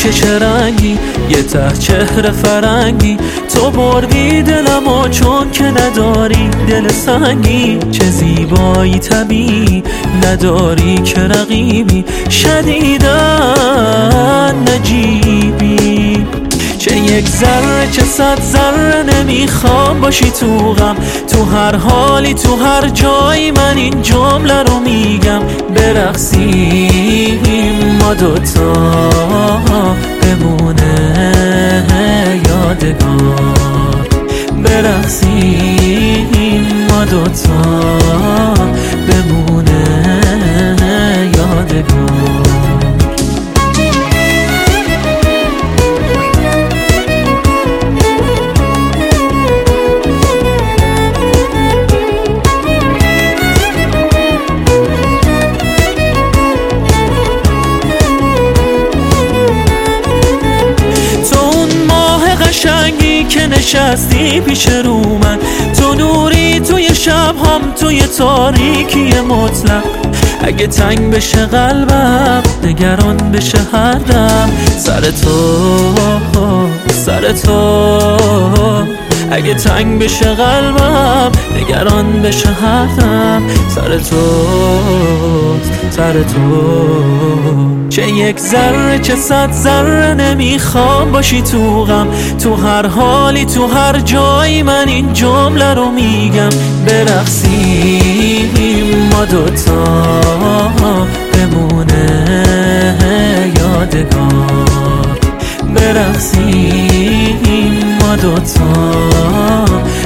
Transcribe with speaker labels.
Speaker 1: که چه رنگی، یه ته چهره فرنگی، تو بردی دلمو چون که نداری دل سنگی. چه زیبایی طبیعی نداری که رقیبی، شدیدن نجیبی. چه یک ذره چه 100 ذره نمیخوام باشی تو غم، تو هر حالی تو هر جایی من این جمله رو میگم. برقصیم ما دوتا بمونه یادگار، برقصیم ما دوتا بمونه یادگار. قشنگی که نشستی پیش رو من، تو نوری توی شب‌هام، توی تاریکی مطلق. اگه تنگ بشه قلبم، نگران بشه هر دم، سر تو اگه تنگ بشه قلبم، نگران بشه هر دم، سر تو. چه یک ذره چه 100 ذره نمیخوام باشی تو غم، تو هر حالی تو هر جایی من این جمله رو میگم. برقصیم ما دوتا بمونه یادگار، برقصیم ما دوتا